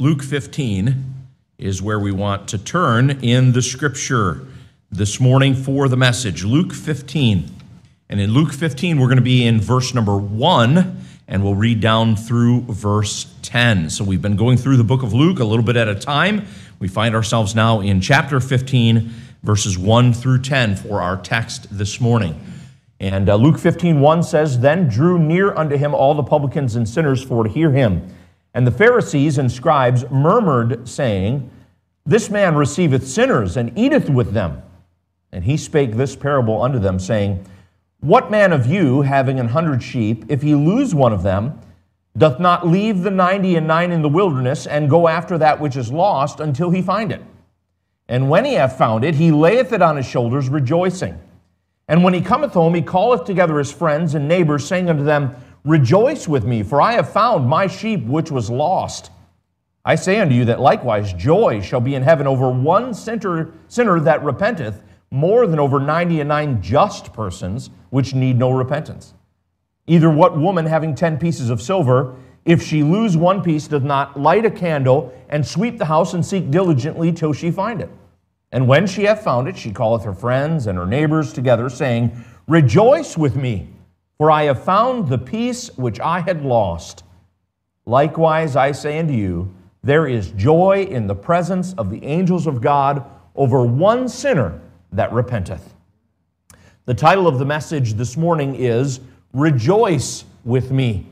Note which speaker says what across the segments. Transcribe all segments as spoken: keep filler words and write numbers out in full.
Speaker 1: Luke fifteen is where we want to turn in the scripture this morning for the message. Luke fifteen. And in Luke fifteen, we're going to be in verse number one, and we'll read down through verse ten. So we've been going through the book of Luke a little bit at a time. We find ourselves now in chapter fifteen, verses one through ten for our text this morning. And uh, Luke fifteen, one says, "Then drew near unto him all the publicans and sinners for to hear him. And the Pharisees and scribes murmured, saying, This man receiveth sinners, and eateth with them. And he spake this parable unto them, saying, What man of you, having an hundred sheep, if he lose one of them, doth not leave the ninety and nine in the wilderness, and go after that which is lost until he find it? And when he hath found it, he layeth it on his shoulders, rejoicing. And when he cometh home, he calleth together his friends and neighbors, saying unto them, Rejoice with me, for I have found my sheep which was lost. I say unto you that likewise joy shall be in heaven over one sinner, sinner that repenteth, more than over ninety and nine just persons which need no repentance. Either what woman having ten pieces of silver, if she lose one piece, doth not light a candle, and sweep the house, and seek diligently till she find it? And when she hath found it, she calleth her friends and her neighbors together, saying, Rejoice with me, for I have found the piece which I had lost. Likewise, I say unto you, there is joy in the presence of the angels of God over one sinner that repenteth." The title of the message this morning is, Rejoice with me.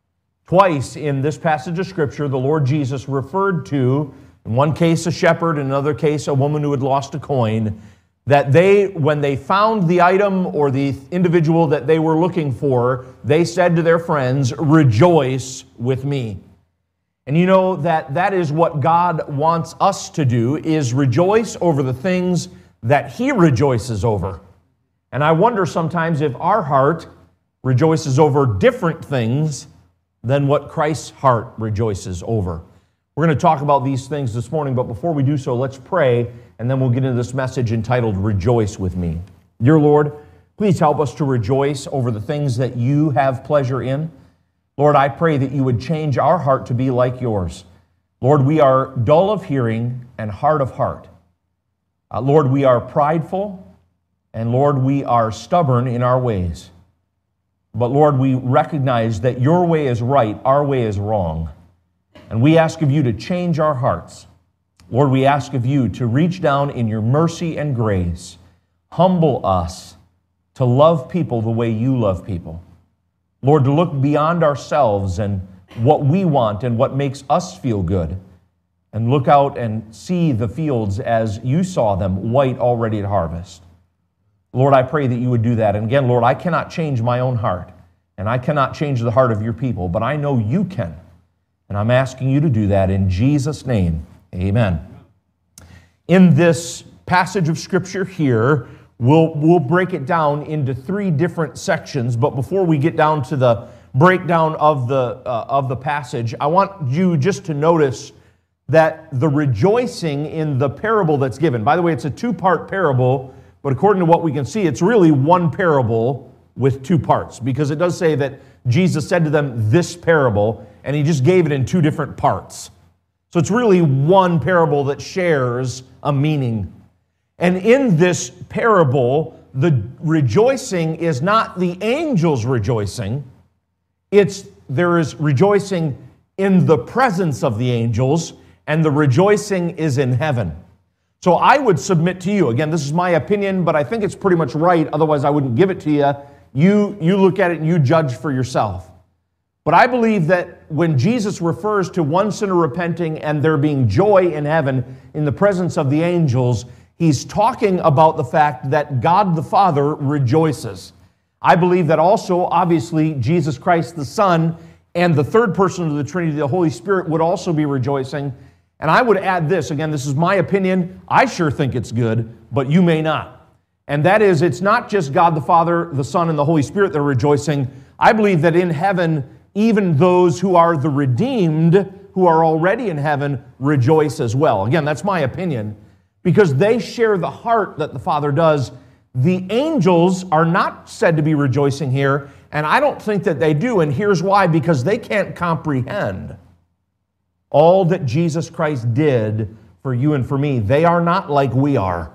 Speaker 1: Twice in this passage of Scripture, the Lord Jesus referred to, in one case a shepherd, in another case a woman who had lost a coin, that they, when they found the item or the individual that they were looking for, they said to their friends, Rejoice with me. And you know that that is what God wants us to do, is rejoice over the things that He rejoices over. And I wonder sometimes if our heart rejoices over different things than what Christ's heart rejoices over. We're going to talk about these things this morning, but before we do so, let's pray, and then we'll get into this message entitled, Rejoice with Me. Dear Lord, please help us to rejoice over the things that You have pleasure in. Lord, I pray that You would change our heart to be like Yours. Lord, we are dull of hearing and hard of heart. Uh, Lord, we are prideful, and Lord, we are stubborn in our ways. But Lord, we recognize that Your way is right, our way is wrong. And we ask of You to change our hearts. Lord, we ask of You to reach down in Your mercy and grace, humble us to love people the way You love people. Lord, to look beyond ourselves and what we want and what makes us feel good, and look out and see the fields as You saw them, white already at harvest. Lord, I pray that You would do that. And again, Lord, I cannot change my own heart, and I cannot change the heart of Your people, but I know You can. And I'm asking You to do that in Jesus' name. Amen. In this passage of Scripture here, we'll, we'll break it down into three different sections, but before we get down to the breakdown of the, uh, of the passage, I want you just to notice that the rejoicing in the parable that's given, by the way, it's a two-part parable, but according to what we can see, it's really one parable with two parts, because it does say that Jesus said to them this parable, and He just gave it in two different parts. So it's really one parable that shares a meaning. And in this parable, the rejoicing is not the angels rejoicing. It's there is rejoicing in the presence of the angels, and the rejoicing is in heaven. So I would submit to you, again, this is my opinion, but I think it's pretty much right, otherwise I wouldn't give it to you. You, you look at it and you judge for yourself. But I believe that when Jesus refers to one sinner repenting and there being joy in heaven in the presence of the angels, He's talking about the fact that God the Father rejoices. I believe that also, obviously, Jesus Christ the Son and the third person of the Trinity, the Holy Spirit, would also be rejoicing. And I would add this, again, this is my opinion. I sure think it's good, but you may not. And that is, it's not just God the Father, the Son, and the Holy Spirit that are rejoicing. I believe that in heaven, even those who are the redeemed, who are already in heaven, rejoice as well. Again, that's my opinion, because they share the heart that the Father does. The angels are not said to be rejoicing here, and I don't think that they do, and here's why, because they can't comprehend all that Jesus Christ did for you and for me. They are not like we are.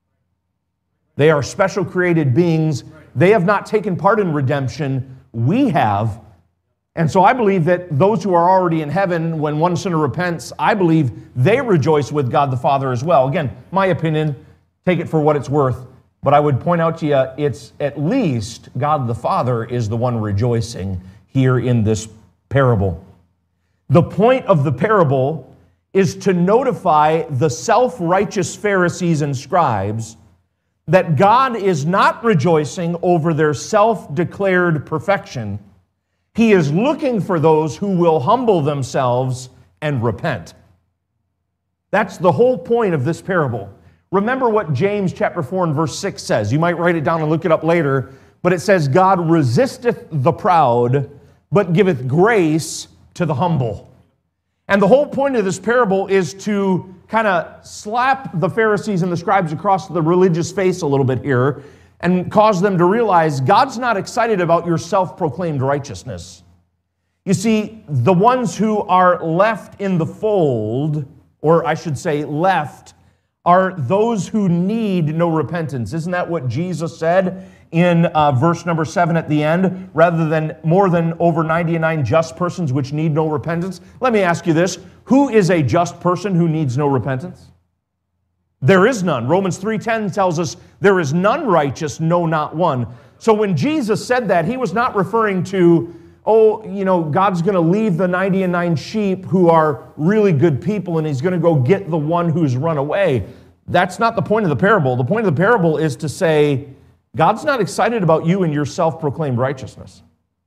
Speaker 1: They are special created beings. They have not taken part in redemption. We have. And so I believe that those who are already in heaven, when one sinner repents, I believe they rejoice with God the Father as well. Again, my opinion, take it for what it's worth. But I would point out to you, it's at least God the Father is the one rejoicing here in this parable. The point of the parable is to notify the self-righteous Pharisees and scribes that God is not rejoicing over their self-declared perfection. He is looking for those who will humble themselves and repent. That's the whole point of this parable. Remember what James chapter four and verse six says. You might write it down and look it up later, but it says, God resisteth the proud, but giveth grace to the humble. And the whole point of this parable is to kind of slap the Pharisees and the scribes across the religious face a little bit here and cause them to realize God's not excited about your self-proclaimed righteousness. You see, the ones who are left in the fold, or I should say left, are those who need no repentance. Isn't that what Jesus said in uh, verse number seven at the end? Rather than more than over ninety-nine just persons which need no repentance. Let me ask you this. Who is a just person who needs no repentance? There is none. Romans three ten tells us there is none righteous, no, not one. So when Jesus said that, he was not referring to, oh, you know, God's going to leave the ninety-nine sheep who are really good people and he's going to go get the one who's run away. That's not the point of the parable. The point of the parable is to say, God's not excited about you and your self-proclaimed righteousness.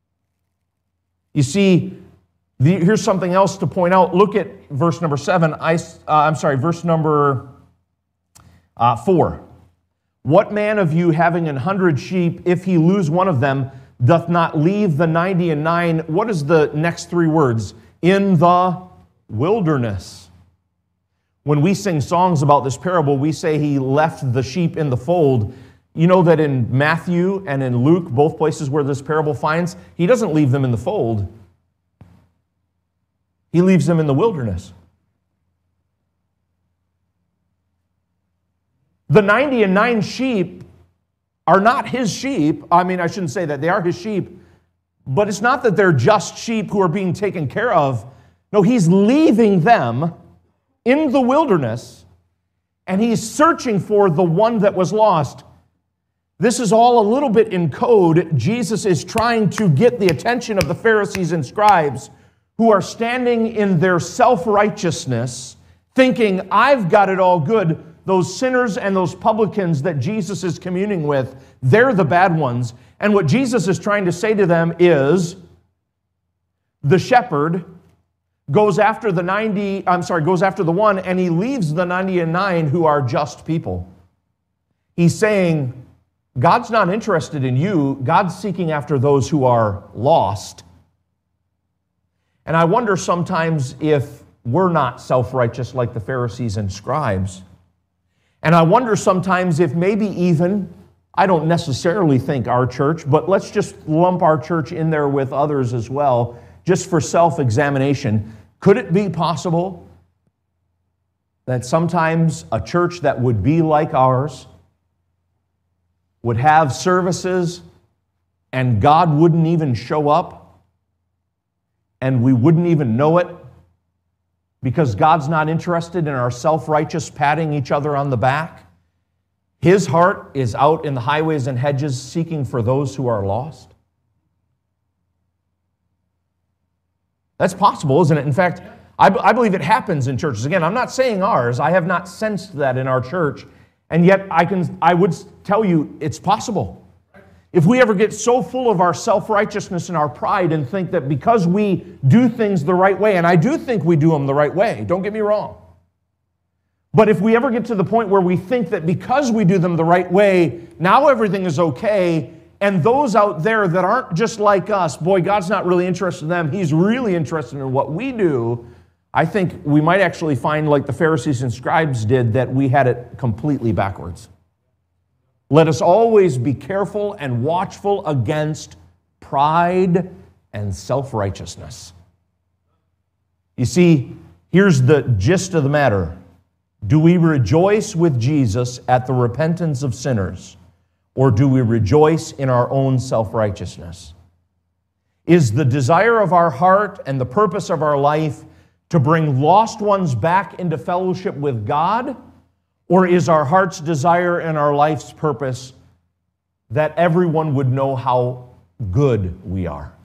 Speaker 1: You see, the, here's something else to point out. Look at verse number seven. I, uh, I'm sorry, verse number uh, four. What man of you having an hundred sheep, if he lose one of them, doth not leave the ninety and nine? What is the next three words? In the wilderness. When we sing songs about this parable, we say he left the sheep in the fold. You know that in Matthew and in Luke, both places where this parable finds, he doesn't leave them in the fold. He leaves them in the wilderness. The ninety and nine sheep are not his sheep. I mean, I shouldn't say that. They are his sheep. But it's not that they're just sheep who are being taken care of. No, he's leaving them in the wilderness, and he's searching for the one that was lost. This is all a little bit in code. Jesus is trying to get the attention of the Pharisees and scribes who are standing in their self-righteousness, thinking, I've got it all good. Those sinners and those publicans that Jesus is communing with, they're the bad ones. And what Jesus is trying to say to them is, the shepherd goes after the ninety, I'm sorry, goes after the one, and he leaves the ninety and nine who are just people. He's saying, God's not interested in you. God's seeking after those who are lost. And I wonder sometimes if we're not self-righteous like the Pharisees and scribes. And I wonder sometimes if maybe even, I don't necessarily think our church, but let's just lump our church in there with others as well, just for self-examination. Could it be possible that sometimes a church that would be like ours would have services and God wouldn't even show up and we wouldn't even know it because God's not interested in our self-righteous patting each other on the back? His heart is out in the highways and hedges seeking for those who are lost. That's possible, isn't it? In fact, I, b- I believe it happens in churches. Again, I'm not saying ours. I have not sensed that in our church. And yet, I can, I would tell you it's possible. If we ever get so full of our self-righteousness and our pride and think that because we do things the right way, and I do think we do them the right way, don't get me wrong. But if we ever get to the point where we think that because we do them the right way, now everything is okay, and those out there that aren't just like us, boy, God's not really interested in them. He's really interested in what we do. I think we might actually find, like the Pharisees and scribes did, that we had it completely backwards. Let us always be careful and watchful against pride and self-righteousness. You see, Here's the gist of the matter. Do we rejoice with Jesus at the repentance of sinners, or do we rejoice in our own self-righteousness? Is the desire of our heart and the purpose of our life to bring lost ones back into fellowship with God, or is our heart's desire and our life's purpose that everyone would know how good we are?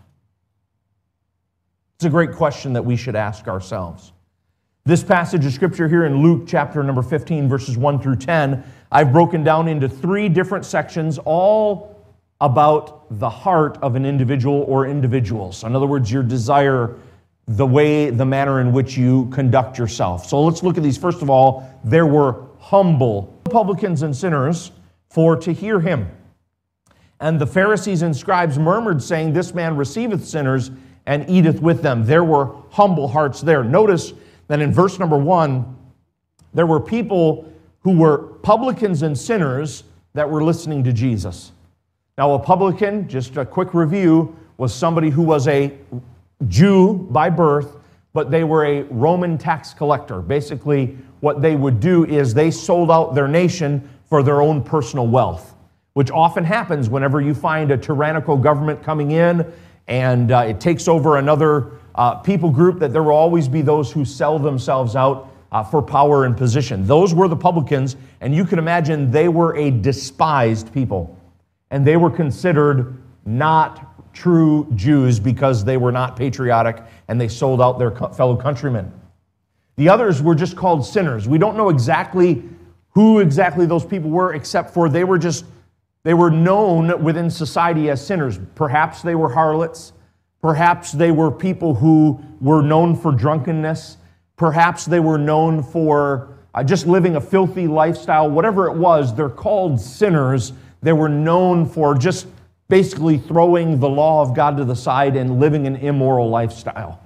Speaker 1: It's a great question that we should ask ourselves. This passage of Scripture here in Luke chapter number fifteen, verses one through ten, I've broken down into three different sections, all about the heart of an individual or individuals. In other words, your desire, the way, the manner in which you conduct yourself. So let's look at these. First of all, there were humble publicans and sinners for to hear him. And the Pharisees and scribes murmured, saying, This man receiveth sinners and eateth with them. There were humble hearts there. Notice that in verse number one, there were people who were publicans and sinners that were listening to Jesus. Now, a publican, just a quick review, was somebody who was a Jew by birth, but they were a Roman tax collector. Basically, what they would do is they sold out their nation for their own personal wealth, which often happens whenever you find a tyrannical government coming in and uh, it takes over another uh, people group, that there will always be those who sell themselves out uh, for power and position. Those were the publicans, and you can imagine they were a despised people, and they were considered not true Jews because they were not patriotic and they sold out their fellow countrymen. The others were just called sinners. We don't know exactly who exactly those people were, except for they were just, they were known within society as sinners. Perhaps they were harlots. Perhaps they were people who were known for drunkenness. Perhaps they were known for uh, just living a filthy lifestyle. Whatever it was, they're called sinners. They were known for just basically throwing the law of God to the side and living an immoral lifestyle.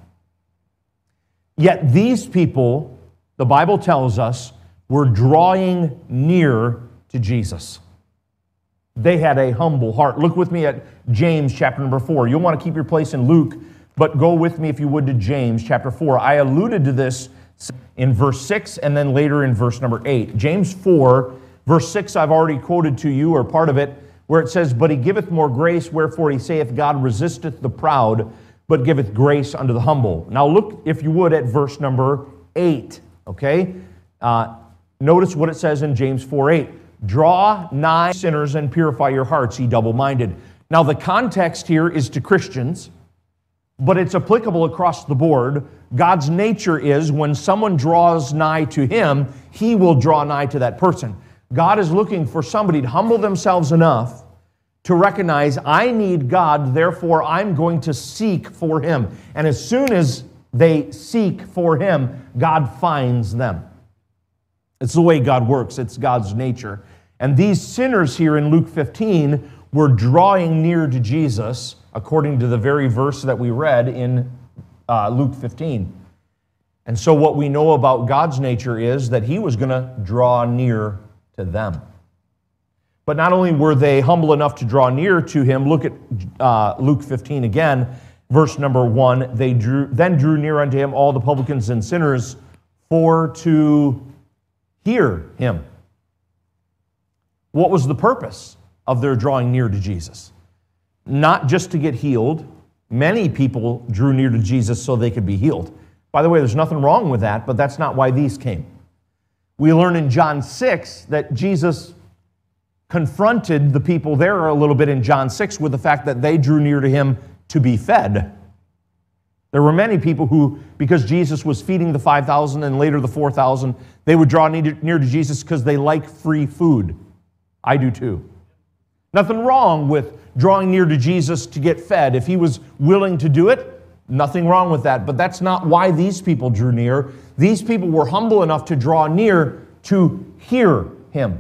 Speaker 1: Yet these people, the Bible tells us, were drawing near to Jesus. They had a humble heart. Look with me at James chapter number four. You'll want to keep your place in Luke, but go with me if you would to James chapter four. I alluded to this in verse six and then later in verse number eight. James four, verse six, I've already quoted to you, or part of it, where it says, But he giveth more grace, wherefore he saith, God resisteth the proud, but giveth grace unto the humble. Now look, if you would, at verse number eight, okay? Uh, notice what it says in James four eight. Draw nigh sinners and purify your hearts, ye double-minded. Now the context here is to Christians, but it's applicable across the board. God's nature is when someone draws nigh to him, he will draw nigh to that person. God is looking for somebody to humble themselves enough to recognize, I need God, therefore I'm going to seek for him. And as soon as they seek for him, God finds them. It's the way God works. It's God's nature. And these sinners here in Luke fifteen were drawing near to Jesus, according to the very verse that we read in uh, Luke fifteen. And so what we know about God's nature is that he was going to draw near to them. But not only were they humble enough to draw near to him, look at uh, Luke fifteen again, verse number one. They drew, then drew near unto him all the publicans and sinners for to hear him. What was the purpose of their drawing near to Jesus? Not just to get healed. Many people drew near to Jesus so they could be healed. By the way, there's nothing wrong with that, but that's not why these came. We learn in John six that Jesus confronted the people there a little bit in John six with the fact that they drew near to him to be fed. There were many people who, because Jesus was feeding the five thousand and later the four thousand, they would draw near to Jesus because they like free food. I do too. Nothing wrong with drawing near to Jesus to get fed. If he was willing to do it, nothing wrong with that. But that's not why these people drew near. These people were humble enough to draw near to hear him.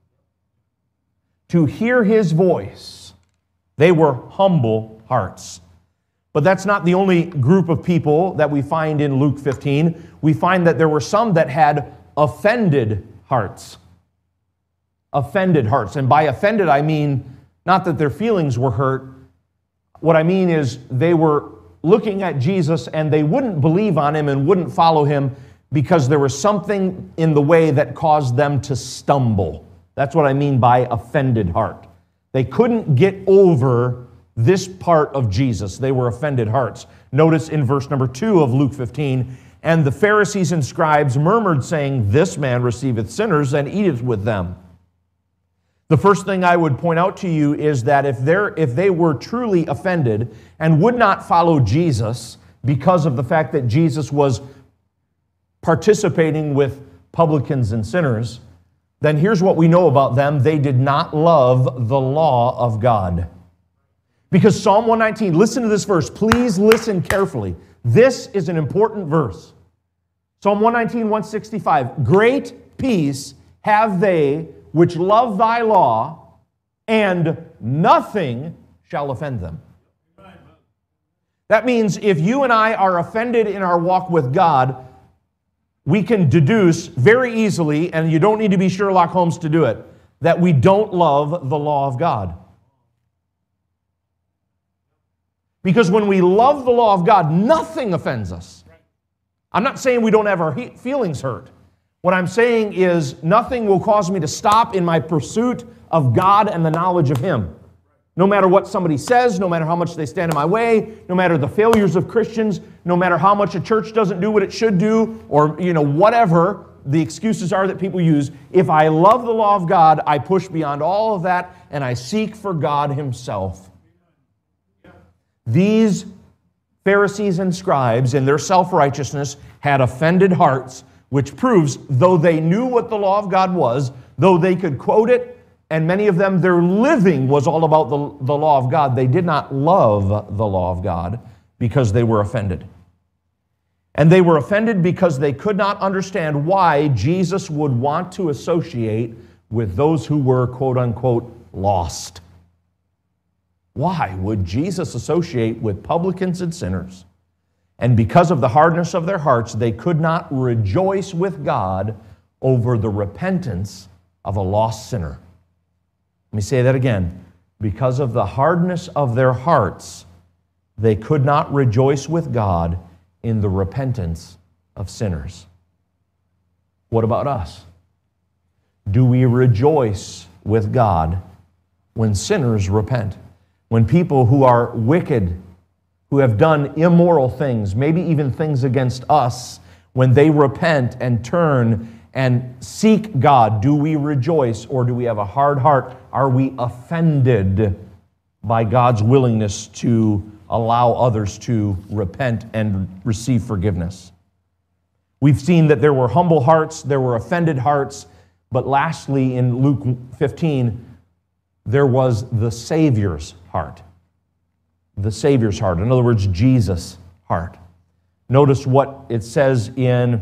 Speaker 1: To hear his voice. They were humble hearts. But that's not the only group of people that we find in Luke fifteen. We find that there were some that had offended hearts. Offended hearts. And by offended, I mean not that their feelings were hurt. What I mean is they were looking at Jesus and they wouldn't believe on him and wouldn't follow him because there was something in the way that caused them to stumble. That's what I mean by offended heart. They couldn't get over this part of Jesus. They were offended hearts. Notice in verse number two of Luke fifteen, and the Pharisees and scribes murmured, saying, this man receiveth sinners and eateth with them. The first thing I would point out to you is that if they're, if they were truly offended and would not follow Jesus because of the fact that Jesus was participating with publicans and sinners, then here's what we know about them. They did not love the law of God. Because Psalm one nineteen, listen to this verse. Please listen carefully. This is an important verse. Psalm one nineteen, one sixty-five. Great peace have they which love thy law, and nothing shall offend them. That means if you and I are offended in our walk with God, we can deduce very easily, and you don't need to be Sherlock Holmes to do it, that we don't love the law of God. Because when we love the law of God, nothing offends us. I'm not saying we don't have our feelings hurt. What I'm saying is nothing will cause me to stop in my pursuit of God and the knowledge of Him. No matter what somebody says, no matter how much they stand in my way, no matter the failures of Christians, no matter how much a church doesn't do what it should do, or you know whatever the excuses are that people use, if I love the law of God, I push beyond all of that and I seek for God Himself. These Pharisees and scribes, in their self-righteousness, had offended hearts, which proves, though they knew what the law of God was, though they could quote it, and many of them, their living was all about the, the law of God, they did not love the law of God because they were offended. And they were offended because they could not understand why Jesus would want to associate with those who were, quote unquote, lost. Why would Jesus associate with publicans and sinners? And because of the hardness of their hearts, they could not rejoice with God over the repentance of a lost sinner. Let me say that again. Because of the hardness of their hearts, they could not rejoice with God in the repentance of sinners. What about us? Do we rejoice with God when sinners repent? When people who are wicked, who have done immoral things, maybe even things against us, when they repent and turn and seek God, do we rejoice or do we have a hard heart? Are we offended by God's willingness to allow others to repent and receive forgiveness? We've seen that there were humble hearts, there were offended hearts, but lastly in Luke fifteen, there was the Savior's heart. The Savior's heart. In other words, Jesus' heart. Notice what it says in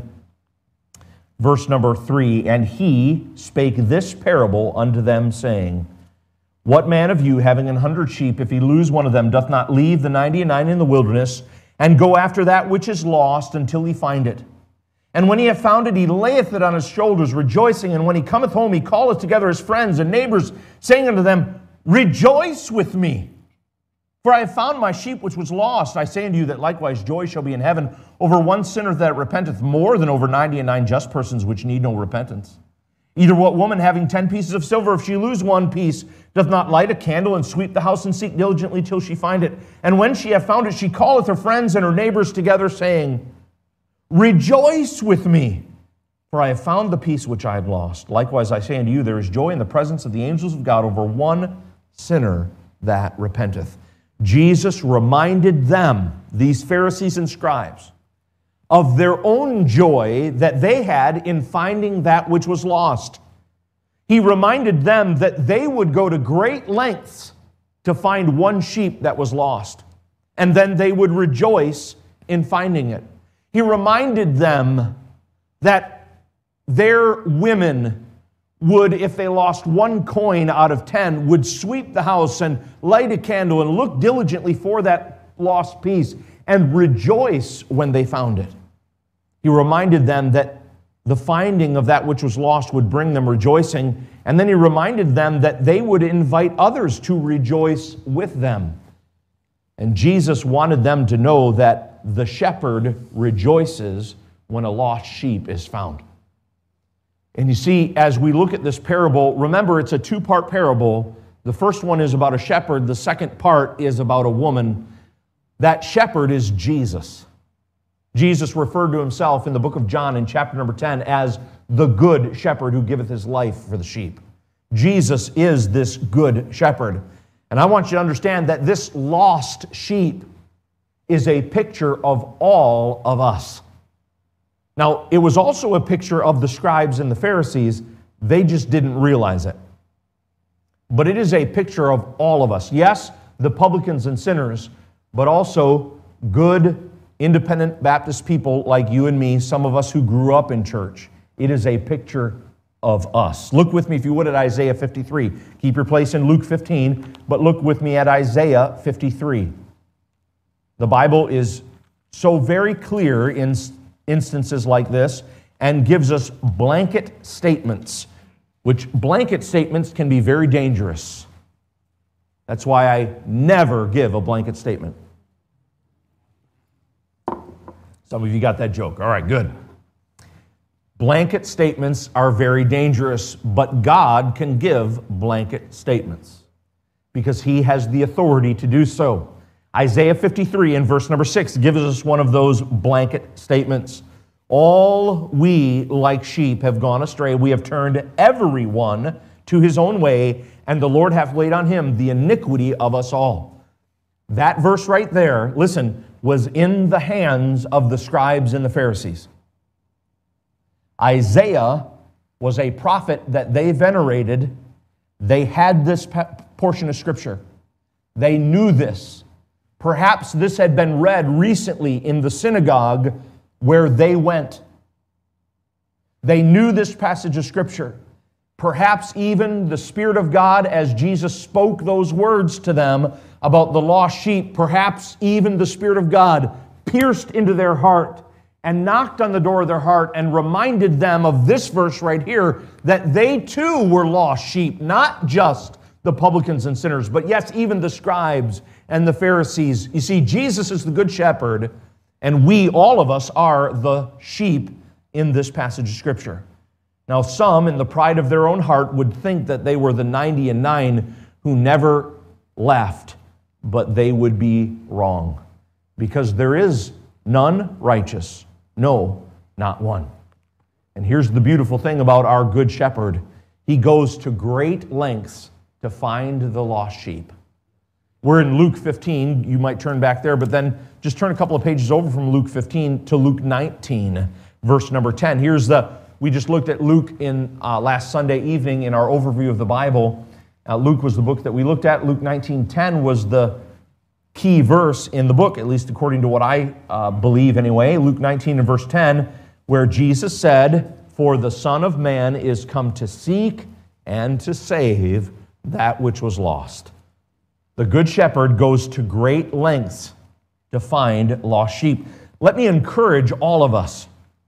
Speaker 1: verse number three. And he spake this parable unto them, saying, what man of you, having an hundred sheep, if he lose one of them, doth not leave the ninety and nine in the wilderness, and go after that which is lost until he find it? And when he hath found it, he layeth it on his shoulders, rejoicing. And when he cometh home, he calleth together his friends and neighbors, saying unto them, rejoice with me, for I have found my sheep which was lost. I say unto you that likewise joy shall be in heaven over one sinner that repenteth, more than over ninety and nine just persons which need no repentance. Either what woman having ten pieces of silver, if she lose one piece, doth not light a candle and sweep the house and seek diligently till she find it? And when she hath found it, she calleth her friends and her neighbors together, saying, rejoice with me, for I have found the piece which I had lost. Likewise I say unto you, there is joy in the presence of the angels of God over one sinner that repenteth. Jesus reminded them, these Pharisees and scribes, of their own joy that they had in finding that which was lost. He reminded them that they would go to great lengths to find one sheep that was lost, and then they would rejoice in finding it. He reminded them that their women would, if they lost one coin out of ten, would sweep the house and light a candle and look diligently for that lost piece and rejoice when they found it. He reminded them that the finding of that which was lost would bring them rejoicing, and then he reminded them that they would invite others to rejoice with them. And Jesus wanted them to know that the shepherd rejoices when a lost sheep is found. And you see, as we look at this parable, remember it's a two-part parable. The first one is about a shepherd. The second part is about a woman. That shepherd is Jesus. Jesus referred to himself in the book of John in chapter number ten as the good shepherd who giveth his life for the sheep. Jesus is this good shepherd. And I want you to understand that this lost sheep is a picture of all of us. Now, it was also a picture of the scribes and the Pharisees. They just didn't realize it. But it is a picture of all of us. Yes, the publicans and sinners, but also good, independent Baptist people like you and me, some of us who grew up in church. It is a picture of us. Look with me, if you would, at Isaiah fifty-three. Keep your place in Luke fifteen, but look with me at Isaiah fifty-three. The Bible is so very clear in instances like this and gives us blanket statements, which blanket statements can be very dangerous. That's why I never give a blanket statement. Some of you got that joke. All right, good. Blanket statements are very dangerous, but God can give blanket statements because He has the authority to do so. Isaiah fifty-three in verse number six gives us one of those blanket statements. All we like sheep have gone astray. We have turned everyone to his own way, and the Lord hath laid on him the iniquity of us all. That verse right there, listen, was in the hands of the scribes and the Pharisees. Isaiah was a prophet that they venerated. They had this portion of Scripture. They knew this. Perhaps this had been read recently in the synagogue where they went. They knew this passage of Scripture. Perhaps even the Spirit of God, as Jesus spoke those words to them about the lost sheep, perhaps even the Spirit of God pierced into their heart and knocked on the door of their heart and reminded them of this verse right here, that they too were lost sheep, not just the publicans and sinners, but yes, even the scribes and the Pharisees. You see, Jesus is the good shepherd, and we, all of us, are the sheep in this passage of Scripture. Now, some, in the pride of their own heart, would think that they were the ninety and nine who never left, but they would be wrong, because there is none righteous, no, not one. And here's the beautiful thing about our good shepherd. He goes to great lengths to find the lost sheep. We're in Luke fifteen. You might turn back there, but then just turn a couple of pages over from Luke fifteen to Luke nineteen, verse number ten. Here's the, we just looked at Luke in uh, last Sunday evening in our overview of the Bible. Uh, Luke was the book that we looked at. Luke nineteen ten was the key verse in the book, at least according to what I uh, believe anyway. Luke nineteen and verse ten, where Jesus said, "For the Son of Man is come to seek and to save that which was lost." The Good Shepherd goes to great lengths to find lost sheep. Let me encourage all of us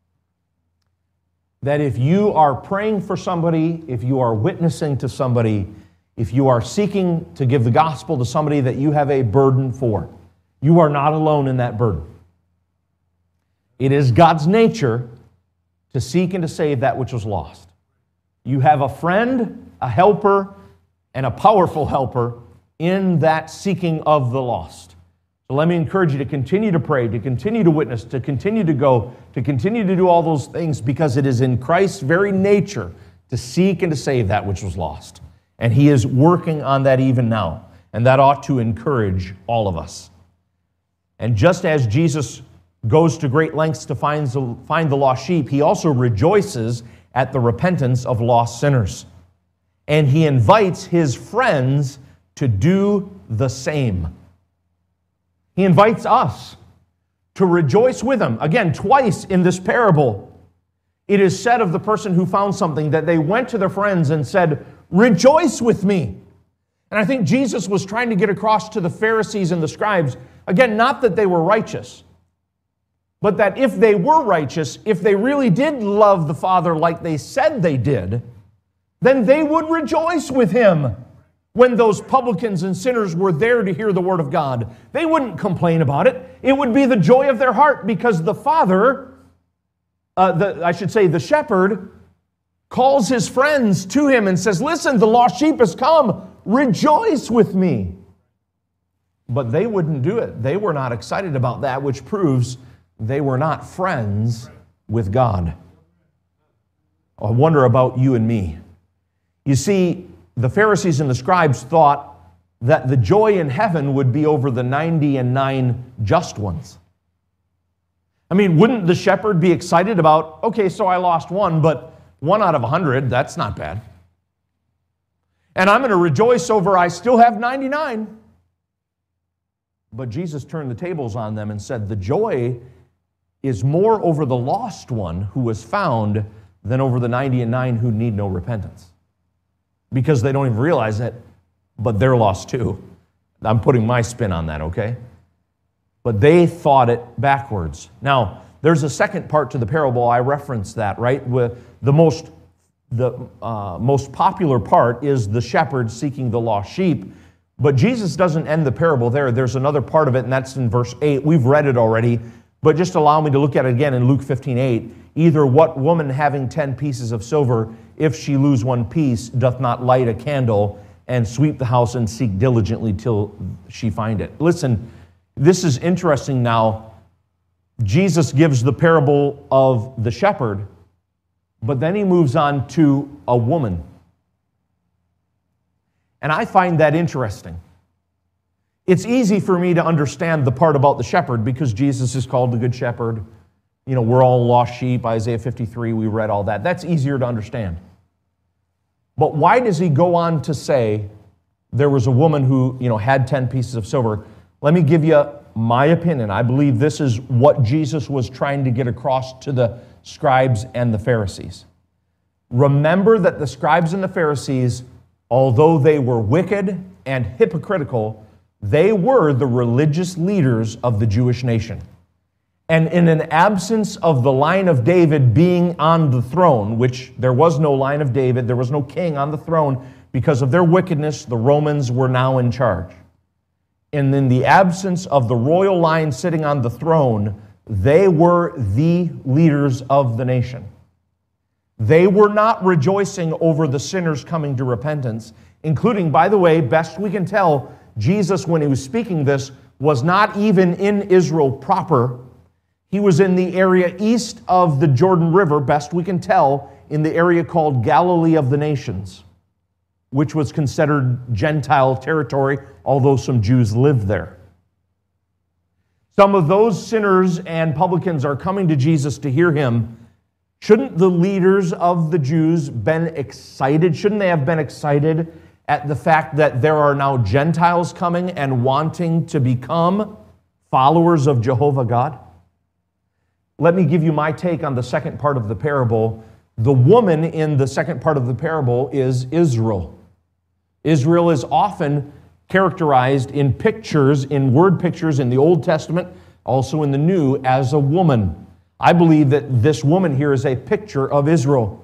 Speaker 1: that if you are praying for somebody, if you are witnessing to somebody, if you are seeking to give the gospel to somebody that you have a burden for, you are not alone in that burden. It is God's nature to seek and to save that which was lost. You have a friend, a helper, and a powerful helper in that seeking of the lost. So let me encourage you to continue to pray, to continue to witness, to continue to go, to continue to do all those things, because it is in Christ's very nature to seek and to save that which was lost. And He is working on that even now. And that ought to encourage all of us. And just as Jesus goes to great lengths to find the, find the lost sheep, He also rejoices at the repentance of lost sinners. And He invites His friends to do the same. He invites us to rejoice with Him. Again, twice in this parable, it is said of the person who found something that they went to their friends and said, "Rejoice with me." And I think Jesus was trying to get across to the Pharisees and the scribes, again, not that they were righteous, but that if they were righteous, if they really did love the Father like they said they did, then they would rejoice with Him when those publicans and sinners were there to hear the Word of God. They wouldn't complain about it. It would be the joy of their heart, because the Father
Speaker 2: uh, the, I should say the shepherd, calls his friends to him and says, listen, the lost sheep has come. Rejoice with me. But they wouldn't do it. They were not excited about that, which proves they were not friends with God. I wonder about you and me. You see, the Pharisees and the scribes thought that the joy in heaven would be over the ninety and nine just ones. I mean, wouldn't the shepherd be excited about, okay, so I lost one, but one out of a hundred, that's not bad. And I'm going to rejoice over I still have ninety-nine. But Jesus turned the tables on them and said, the joy is more over the lost one who was found than over the ninety and nine who need no repentance. Because they don't even realize it, but they're lost too. I'm putting my spin on that, okay? But they thought it backwards. Now, there's a second part to the parable. I referenced that, right? With the most, the uh, most popular part is the shepherd seeking the lost sheep. But Jesus doesn't end the parable there. There's another part of it, and that's in verse eight. We've read it already, but just allow me to look at it again in Luke fifteen eight. Either what woman having ten pieces of silver, if she lose one piece, doth not light a candle and sweep the house and seek diligently till she find it. Listen, this is interesting now. Jesus gives the parable of the shepherd, but then he moves on to a woman. And I find that interesting. It's easy for me to understand the part about the shepherd because Jesus is called the Good Shepherd. You know, we're all lost sheep, Isaiah fifty-three, we read all that. That's easier to understand. But why does he go on to say there was a woman who, you know, had ten pieces of silver? Let me give you my opinion. I believe this is what Jesus was trying to get across to the scribes and the Pharisees. Remember that the scribes and the Pharisees, although they were wicked and hypocritical, they were the religious leaders of the Jewish nation. And in an absence of the line of David being on the throne, which there was no line of David, there was no king on the throne, because of their wickedness, the Romans were now in charge. And in the absence of the royal line sitting on the throne, they were the leaders of the nation. They were not rejoicing over the sinners coming to repentance, including, by the way, best we can tell, Jesus, when he was speaking this, was not even in Israel proper. He was in the area east of the Jordan River, best we can tell, in the area called Galilee of the Nations, which was considered Gentile territory, although some Jews lived there. Some of those sinners and publicans are coming to Jesus to hear him. Shouldn't the leaders of the Jews been excited? Shouldn't they have been excited at the fact that there are now Gentiles coming and wanting to become followers of Jehovah God? Let me give you my take on the second part of the parable. The woman in the second part of the parable is Israel. Israel is often characterized in pictures, in word pictures in the Old Testament, also in the New, as a woman. I believe that this woman here is a picture of Israel.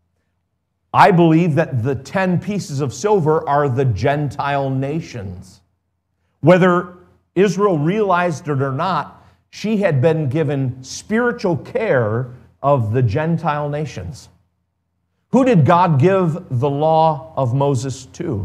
Speaker 2: I believe that the ten pieces of silver are the Gentile nations. Whether Israel realized it or not, she had been given spiritual care of the Gentile nations. Who did God give the law of Moses to?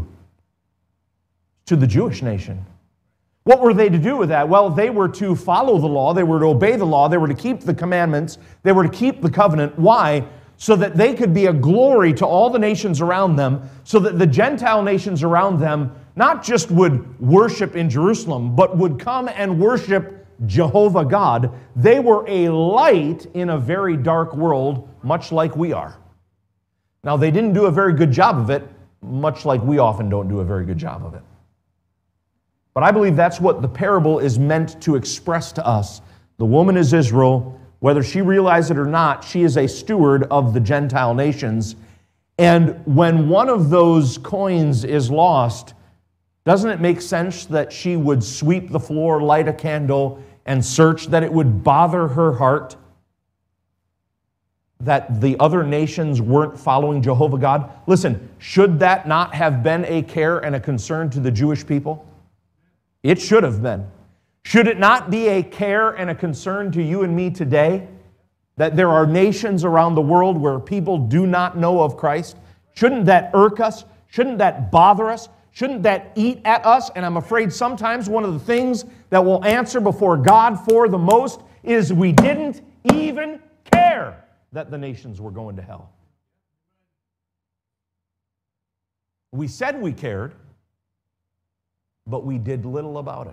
Speaker 2: To the Jewish nation. What were they to do with that? Well, they were to follow the law, they were to obey the law, they were to keep the commandments, they were to keep the covenant. Why? So that they could be a glory to all the nations around them, so that the Gentile nations around them not just would worship in Jerusalem, but would come and worship Jehovah God. They were a light in a very dark world, much like we are. Now, they didn't do a very good job of it, much like we often don't do a very good job of it. But I believe that's what the parable is meant to express to us. The woman is Israel. Whether she realizes it or not, she is a steward of the Gentile nations. And when one of those coins is lost, doesn't it make sense that she would sweep the floor, light a candle, and search, that it would bother her heart that the other nations weren't following Jehovah God? Listen, should that not have been a care and a concern to the Jewish people? It should have been. Should it not be a care and a concern to you and me today? that there are nations around the world where people do not know of Christ? Shouldn't that irk us? Shouldn't that bother us? Shouldn't that eat at us? And I'm afraid sometimes one of the things that we'll answer before God for the most is we didn't even care that the nations were going to hell. We said we cared, but we did little about it.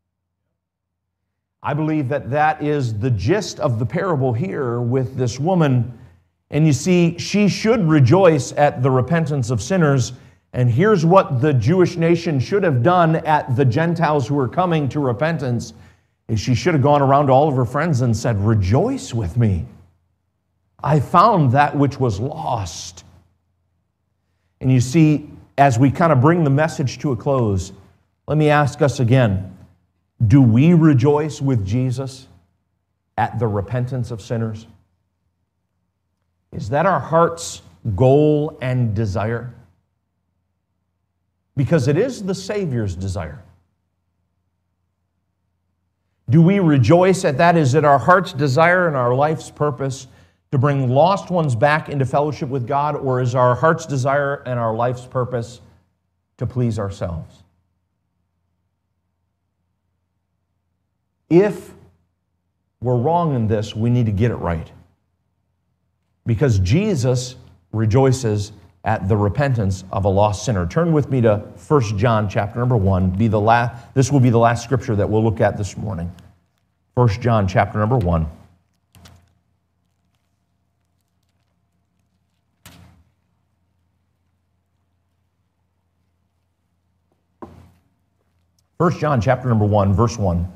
Speaker 2: I believe that that is the gist of the parable here with this woman. And you see, she should rejoice at the repentance of sinners. And here's what the Jewish nation should have done at the Gentiles who were coming to repentance, is she should have gone around to all of her friends and said, rejoice with me. I found that which was lost. And you see, as we kind of bring the message to a close, let me ask us again, do we rejoice with Jesus at the repentance of sinners? Is that our heart's goal and desire? Because it is the Savior's desire. Do we rejoice at that? Is it our heart's desire and our life's purpose to bring lost ones back into fellowship with God, or is our heart's desire and our life's purpose to please ourselves? If we're wrong in this, we need to get it right. Because Jesus rejoices at the repentance of a lost sinner. Turn with me to First John chapter number one. Be the last, this will be the last scripture that we'll look at this morning. First John chapter number one. First John chapter number one, verse one.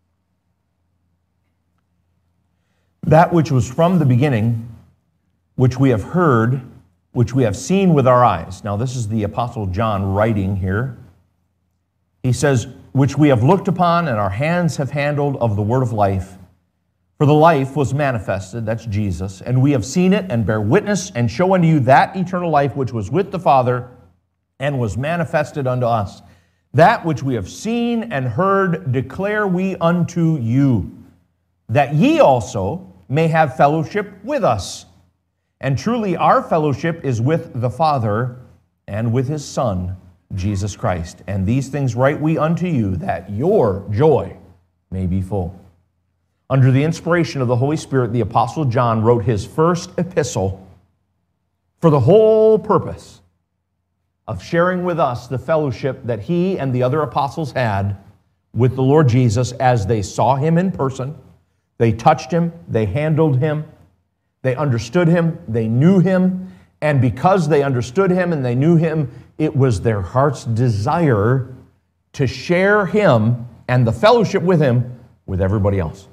Speaker 2: That which was from the beginning, which we have heard, which we have seen with our eyes. Now this is the Apostle John writing here. He says, which we have looked upon and our hands have handled of the word of life. For the life was manifested, that's Jesus, and we have seen it and bear witness and show unto you that eternal life which was with the Father and was manifested unto us. That which we have seen and heard declare we unto you, that ye also may have fellowship with us. And truly our fellowship is with the Father and with His Son, Jesus Christ. And these things write we unto you, that your joy may be full. Under the inspiration of the Holy Spirit, the Apostle John wrote his first epistle for the whole purpose of sharing with us the fellowship that he and the other apostles had with the Lord Jesus as they saw Him in person. They touched Him, they handled Him, they understood Him, they knew Him, and because they understood Him and they knew Him, it was their heart's desire to share Him and the fellowship with Him with everybody else.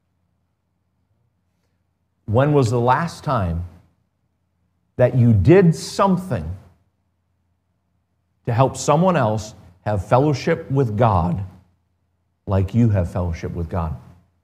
Speaker 2: When was the last time that you did something to help someone else have fellowship with God like you have fellowship with God?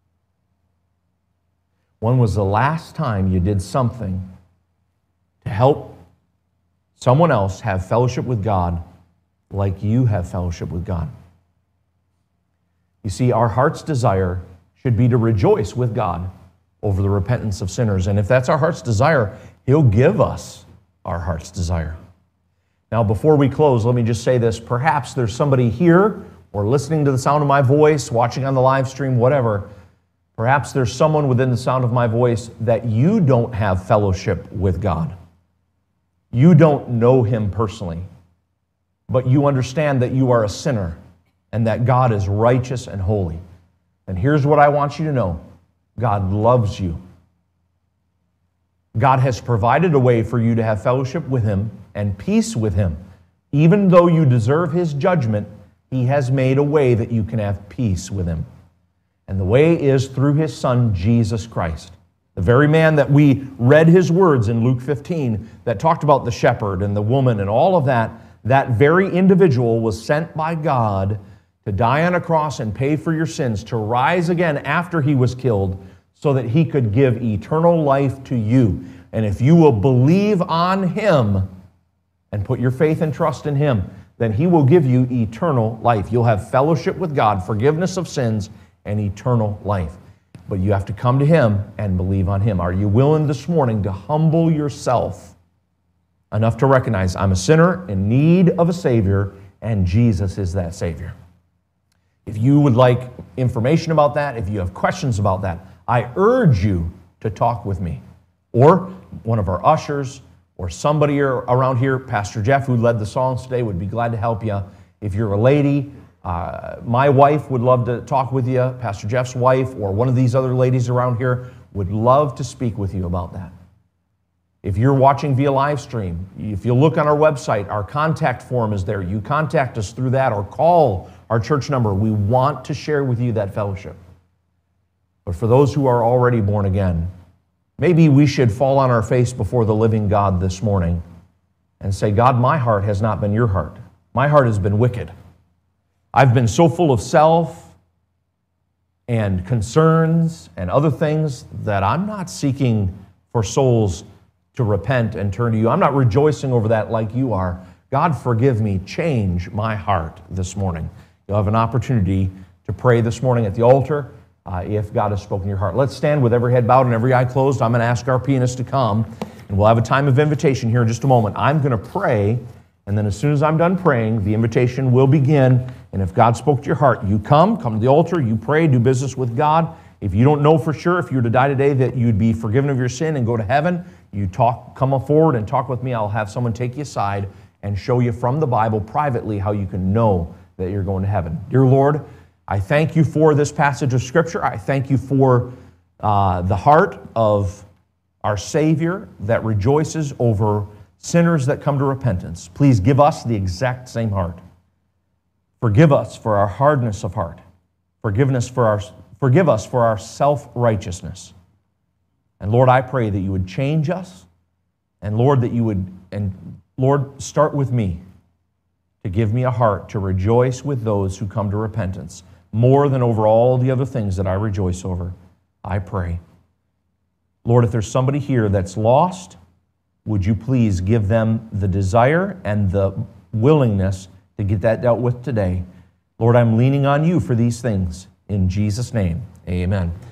Speaker 2: When was the last time you did something to help someone else have fellowship with God like you have fellowship with God? You see, our heart's desire should be to rejoice with God over the repentance of sinners. And if that's our heart's desire, He'll give us our heart's desire. Now, before we close, let me just say this. Perhaps there's somebody here or listening to the sound of my voice, watching on the live stream, whatever. Perhaps there's someone within the sound of my voice that you don't have fellowship with God. You don't know Him personally, but you understand that you are a sinner and that God is righteous and holy. And here's what I want you to know. God loves you. God has provided a way for you to have fellowship with Him and peace with Him. Even though you deserve His judgment, He has made a way that you can have peace with Him. And the way is through His Son, Jesus Christ. The very man that we read His words in Luke fifteen that talked about the shepherd and the woman and all of that, that very individual was sent by God to die on a cross and pay for your sins, to rise again after He was killed so that He could give eternal life to you. And if you will believe on Him and put your faith and trust in Him, then He will give you eternal life. You'll have fellowship with God, forgiveness of sins, and eternal life. But you have to come to Him and believe on Him. Are you willing this morning to humble yourself enough to recognize I'm a sinner in need of a Savior, and Jesus is that Savior? If you would like information about that, if you have questions about that, I urge you to talk with me or one of our ushers or somebody around here. Pastor Jeff, who led the songs today, would be glad to help you. If you're a lady, uh, my wife would love to talk with you. Pastor Jeff's wife or one of these other ladies around here would love to speak with you about that. If you're watching via live stream, if you look on our website, our contact form is there. You contact us through that or call our church number. We want to share with you that fellowship. But for those who are already born again, maybe we should fall on our face before the living God this morning and say, God, my heart has not been your heart. My heart has been wicked. I've been so full of self and concerns and other things that I'm not seeking for souls to repent and turn to you. I'm not rejoicing over that like you are. God, forgive me. Change my heart this morning. You'll have an opportunity to pray this morning at the altar uh, if God has spoken to your heart. Let's stand with every head bowed and every eye closed. I'm going to ask our pianist to come, and we'll have a time of invitation here in just a moment. I'm going to pray, and then as soon as I'm done praying, the invitation will begin. And if God spoke to your heart, you come, come to the altar, you pray, do business with God. If you don't know for sure, if you were to die today, that you'd be forgiven of your sin and go to heaven, you talk, come forward and talk with me. I'll have someone take you aside and show you from the Bible privately how you can know that you're going to heaven. Dear Lord, I thank you for this passage of Scripture. I thank you for uh, the heart of our Savior that rejoices over sinners that come to repentance. Please give us the exact same heart. Forgive us for our hardness of heart. Forgiveness for our, forgive us for our self-righteousness. And Lord, I pray that you would change us. And Lord, that you would, and Lord, start with me to give me a heart to rejoice with those who come to repentance more than over all the other things that I rejoice over. I pray. Lord, if there's somebody here that's lost, would you please give them the desire and the willingness to get that dealt with today. Lord, I'm leaning on you for these things. In Jesus' name, amen.